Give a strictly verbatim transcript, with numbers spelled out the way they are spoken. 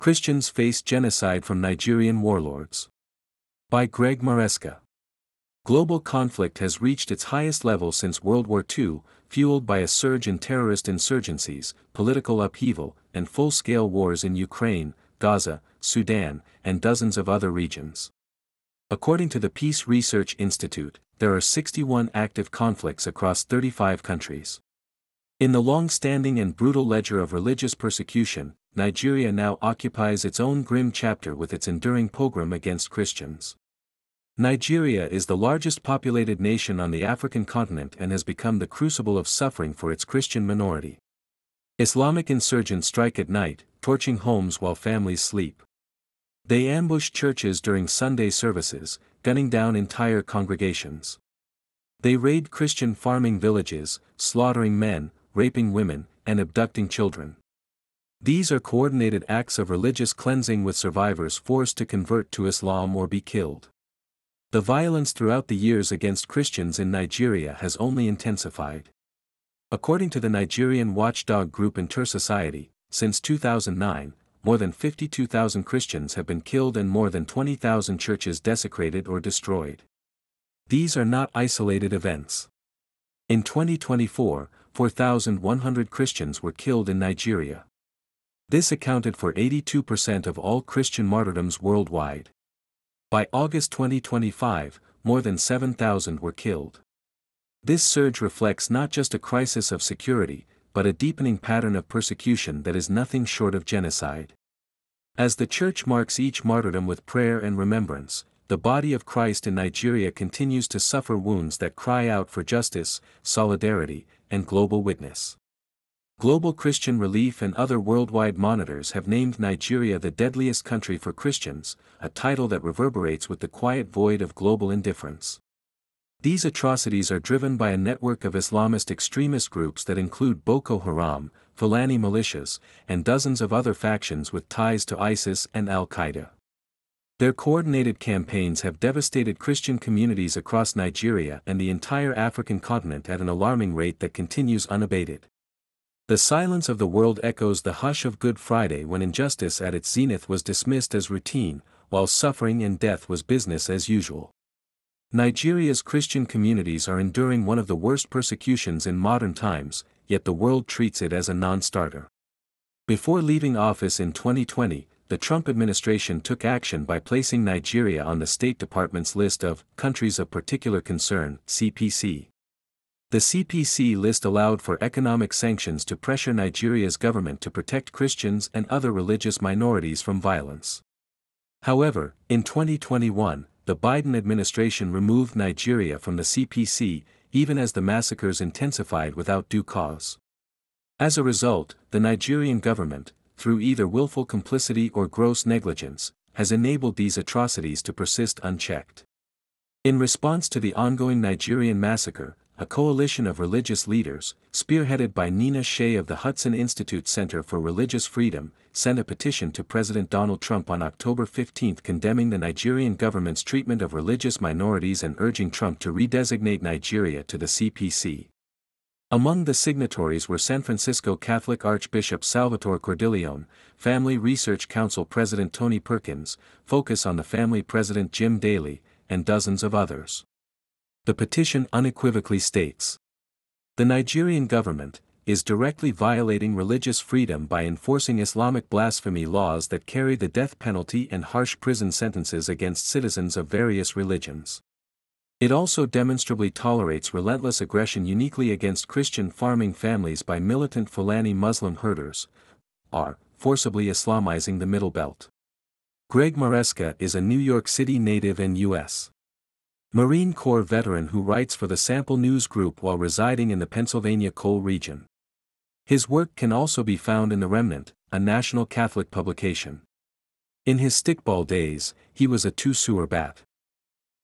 Christians Face Genocide from Nigerian Warlords. By Greg Maresca. Global conflict has reached its highest level since World War Two, fueled by a surge in terrorist insurgencies, political upheaval, and full-scale wars in Ukraine, Gaza, Sudan, and dozens of other regions. According to the Peace Research Institute, there are sixty-one active conflicts across thirty-five countries. In the long-standing and brutal ledger of religious persecution, Nigeria now occupies its own grim chapter with its enduring pogrom against Christians. Nigeria is the largest populated nation on the African continent and has become the crucible of suffering for its Christian minority. Islamic insurgents strike at night, torching homes while families sleep. They ambush churches during Sunday services, gunning down entire congregations. They raid Christian farming villages, slaughtering men, raping women, and abducting children. These are coordinated acts of religious cleansing with survivors forced to convert to Islam or be killed. The violence throughout the years against Christians in Nigeria has only intensified. According to the Nigerian watchdog group Inter-Society, since two thousand nine, more than fifty-two thousand Christians have been killed and more than twenty thousand churches desecrated or destroyed. These are not isolated events. In twenty twenty-four, four thousand one hundred Christians were killed in Nigeria. This accounted for eighty-two percent of all Christian martyrdoms worldwide. By August twenty twenty-five, more than seven thousand were killed. This surge reflects not just a crisis of security, but a deepening pattern of persecution that is nothing short of genocide. As the Church marks each martyrdom with prayer and remembrance, the body of Christ in Nigeria continues to suffer wounds that cry out for justice, solidarity, and global witness. Global Christian Relief and other worldwide monitors have named Nigeria the deadliest country for Christians, a title that reverberates with the quiet void of global indifference. These atrocities are driven by a network of Islamist extremist groups that include Boko Haram, Fulani militias, and dozens of other factions with ties to ISIS and Al-Qaeda. Their coordinated campaigns have devastated Christian communities across Nigeria and the entire African continent at an alarming rate that continues unabated. The silence of the world echoes the hush of Good Friday when injustice at its zenith was dismissed as routine, while suffering and death was business as usual. Nigeria's Christian communities are enduring one of the worst persecutions in modern times, yet the world treats it as a non-starter. Before leaving office in twenty twenty, the Trump administration took action by placing Nigeria on the State Department's list of Countries of Particular Concern, C P C. The C P C list allowed for economic sanctions to pressure Nigeria's government to protect Christians and other religious minorities from violence. However, in twenty twenty-one, the Biden administration removed Nigeria from the C P C, even as the massacres intensified without due cause. As a result, the Nigerian government, through either willful complicity or gross negligence, has enabled these atrocities to persist unchecked. In response to the ongoing Nigerian massacre, a coalition of religious leaders, spearheaded by Nina Shea of the Hudson Institute Center for Religious Freedom, sent a petition to President Donald Trump on October fifteenth condemning the Nigerian government's treatment of religious minorities and urging Trump to redesignate Nigeria to the C P C. Among the signatories were San Francisco Catholic Archbishop Salvatore Cordileone, Family Research Council President Tony Perkins, Focus on the Family President Jim Daly, and dozens of others. The petition unequivocally states: the Nigerian government is directly violating religious freedom by enforcing Islamic blasphemy laws that carry the death penalty and harsh prison sentences against citizens of various religions. It also demonstrably tolerates relentless aggression uniquely against Christian farming families by militant Fulani Muslim herders, are forcibly Islamizing the Middle Belt. Greg Maresca is a New York City native and U S Marine Corps veteran who writes for the Sample News Group while residing in the Pennsylvania coal region. His work can also be found in The Remnant, a national Catholic publication. In his stickball days, he was a two-sewer bat.